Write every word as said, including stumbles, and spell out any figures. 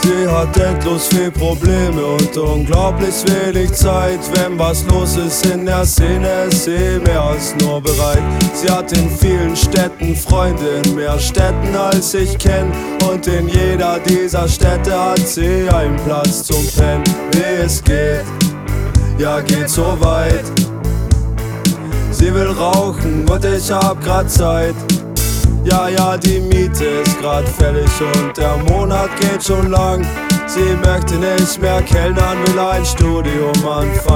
Sie hat endlos viel Probleme und unglaublich wenig Zeit. Wenn was los ist in der Szene, ist sie mehr als nur bereit. Sie hat in vielen Städten Freunde, in mehr Städten als ich kenn. Und in jeder dieser Städte hat sie einen Platz zum Pennen. Wie es geht, ja geht so weit. Sie will rauchen und ich hab grad Zeit. Ja, ja, die Miete ist grad fällig und der Monat geht schon lang. Sie möchte nicht mehr kellnern, will ein Studium anfangen.